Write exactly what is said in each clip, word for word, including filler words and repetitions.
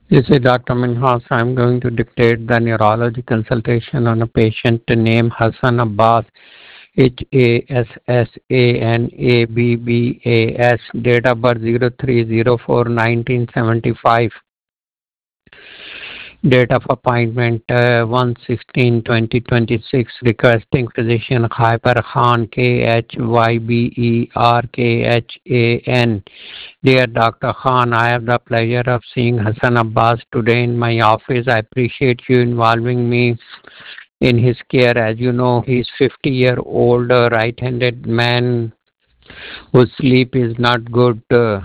This is Doctor Minhas. I'm going to dictate the neurology consultation on a patient named Hassan Abbas, H A S S A N A B B A S, date of birth zero three zero four nineteen seventy-five, date of appointment uh, one sixteen twenty twenty-six, requesting physician Hyper Khan, K H Y B E R K H A N. Dear Doctor Khan, I have the pleasure of seeing Hassan Abbas today in my office. I appreciate you involving me in his care. As you know, he's fifty year old uh, right-handed man whose sleep is not good uh,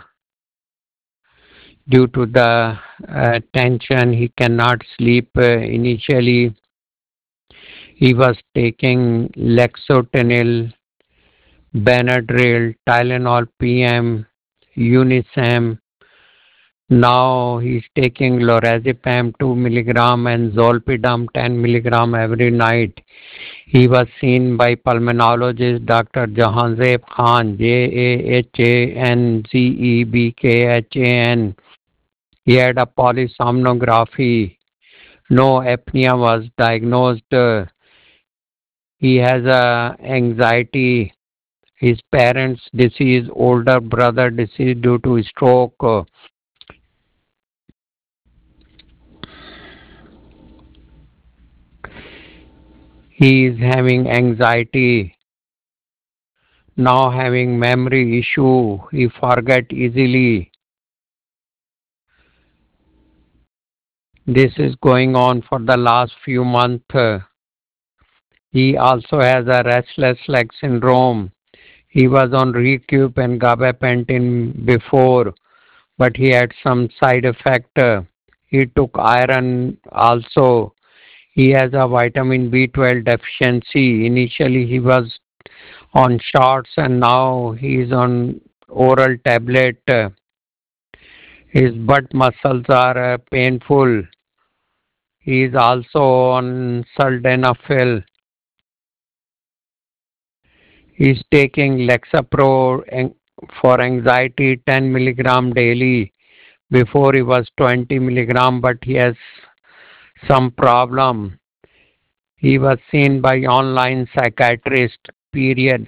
due to the uh, tension. He cannot sleep. Uh, initially, he was taking Lexotanil, Benadryl, Tylenol P M, Unisem. Now he's taking lorazepam two milligram and zolpidem ten milligram every night. He was seen by pulmonologist Doctor Jahanzeb Khan, J A H A N Z E B K H A N. He had a polysomnography. No apnea was diagnosed. Uh, He has a anxiety. His parents deceased, older brother deceased due to stroke. Uh, He is having anxiety. Now having memory issue. He forget easily. This is going on for the last few months. He also has a restless leg syndrome. He was on Recup and gabapentin before, but he had some side effect. He took iron also. He has a vitamin B twelve deficiency. Initially he was on shots and now he is on oral tablet. His butt muscles are uh, painful. He is also on sildenafil. He is taking Lexapro an- for anxiety ten milligram daily. Before he was twenty milligram, but he has some problem. He was seen by online psychiatrist, period.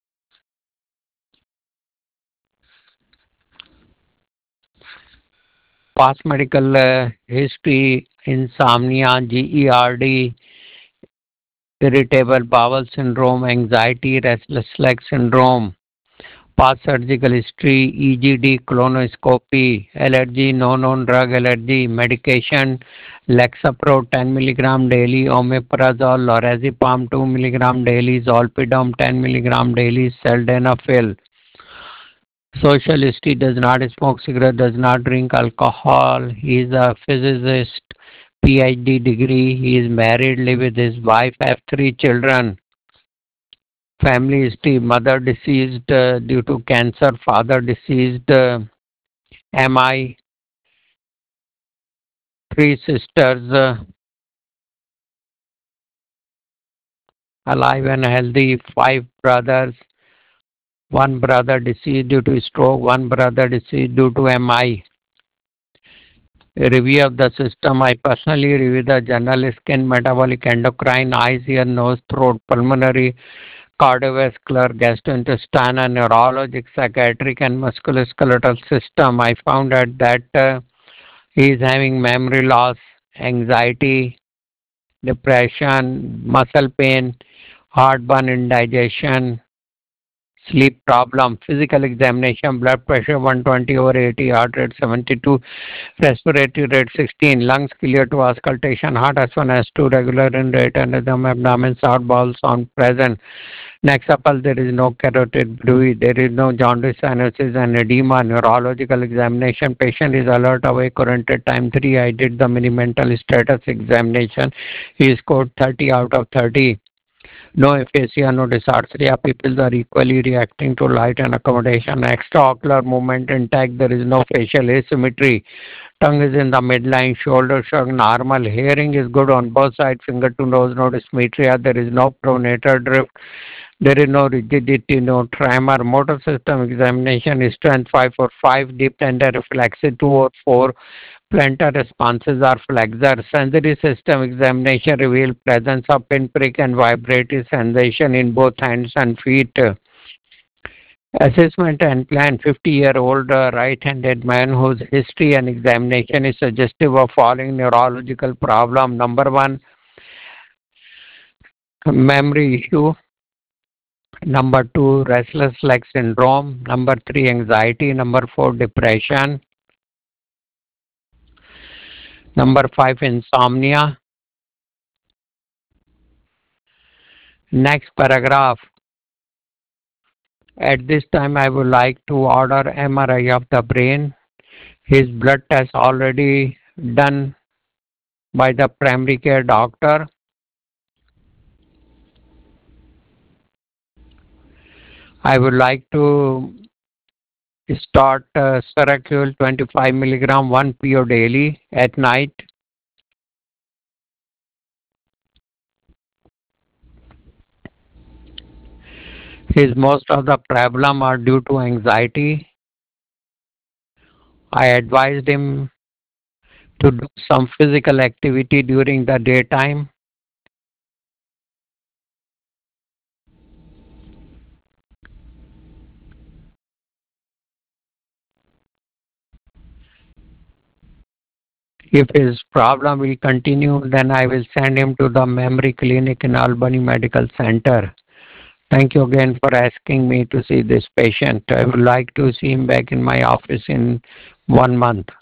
Past medical uh, history, insomnia, GERD, irritable bowel syndrome, anxiety, restless leg syndrome. Past surgical history, E G D, colonoscopy, allergy, no known drug allergy, medication, Lexapro ten milligram daily, omeprazole, lorazepam two milligram daily, zolpidem ten milligram daily, sildenafil. Social history: does not smoke cigarette, does not drink alcohol. He is a physicist, PhD degree. He is married, live with his wife, have three children. Family history: mother deceased uh, due to cancer, father deceased, uh, M I, three sisters uh, alive and healthy, five brothers, one brother deceased due to stroke, one brother deceased due to M I. A review of the system: I personally review the general skin, metabolic, endocrine, eyes, ear, nose, throat, pulmonary, cardiovascular, gastrointestinal, neurologic, psychiatric, and musculoskeletal system. I found out that uh, he is having memory loss, anxiety, depression, muscle pain, heartburn, indigestion, sleep problem. Physical examination: blood pressure one twenty over eighty, heart rate seventy-two, respiratory rate sixteen, lungs clear to auscultation, heart S one S two regular in rate, and rhythm, abdomen sound, bowel sound present. Next up, there is no carotid bruit, there is no jaundice, cyanosis, and edema. Neurological examination: patient is alert, awake, oriented. Time three, I did the mini mental status examination. He scored thirty out of thirty. No aphasia, no dysarthria. Pupils are equally reacting to light and accommodation. Extraocular movement intact. There is no facial asymmetry. Tongue is in the midline. Shoulder shrug normal. Hearing is good on both sides. Finger to nose, no dysmetria. There is no pronator drift. There is no rigidity, no tremor. Motor system examination is strength five for five, deep tender reflexes two or four, plantar responses are flexor. Sensory system examination reveal presence of pinprick and vibratory sensation in both hands and feet. Assessment and plan fifty-year-old uh, right-handed man whose history and examination is suggestive of following neurological problem. Number one, memory issue. Number two, restless leg syndrome. Number three, anxiety. Number four, depression. Number five, insomnia. Next paragraph. At this time, I would like to order M R I of the brain. His blood test already done by the primary care doctor. I would like to start uh, Seroquel twenty-five milligram one P O daily at night. His most of the problem are due to anxiety. I advised him to do some physical activity during the daytime. If his problem will continue, then I will send him to the memory clinic in Albany Medical Center. Thank you again for asking me to see this patient. I would like to see him back in my office in one month.